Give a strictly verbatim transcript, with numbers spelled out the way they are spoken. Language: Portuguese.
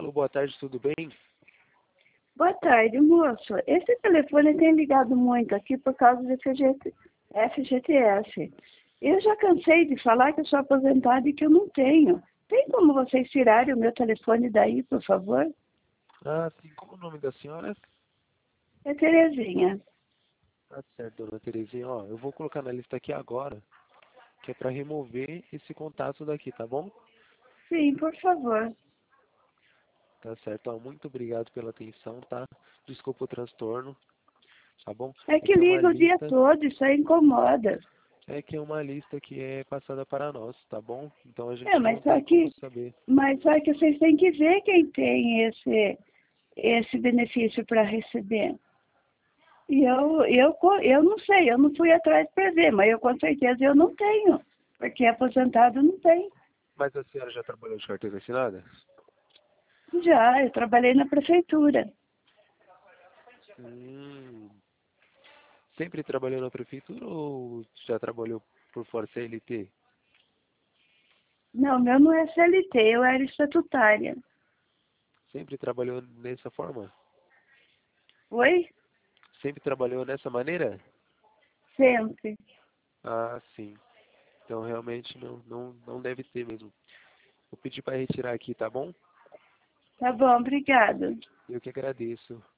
Alô, boa tarde, tudo bem? Boa tarde, moço. Esse telefone tem ligado muito aqui por causa do F G T F G T S. Eu já cansei de falar que eu sou aposentada e que eu não tenho. Tem como vocês tirarem o meu telefone daí, por favor? Ah, sim, como é o nome da senhora? É Terezinha. Tá certo, dona Terezinha, ó, eu vou colocar na lista aqui agora, que é para remover esse contato daqui, tá bom? Sim, por favor. Tá certo, ó, muito obrigado pela atenção, tá? Desculpa o transtorno, tá bom? É É que que é uma liga o dia lista, todo, isso aí incomoda. é que é uma lista que é passada para nós, tá bom? Então a É, gente mas não só tem como que, saber. mas só que vocês têm que ver quem tem esse, esse benefício para receber. E eu, eu, co- eu não sei, eu não fui atrás para ver, mas eu com certeza eu não tenho, porque aposentado não tem. Mas a senhora já trabalhou de carteira assinada? Já, eu trabalhei na prefeitura. Hum, sempre trabalhou na prefeitura ou já trabalhou por fora C L T? Não, meu não é C L T, eu era estatutária. Sempre trabalhou dessa forma? Oi? Sempre trabalhou dessa maneira? Sempre. Ah, sim. Então realmente não, não, não deve ter mesmo. Vou pedir para retirar aqui, tá bom? Tá bom, obrigada. Eu que agradeço.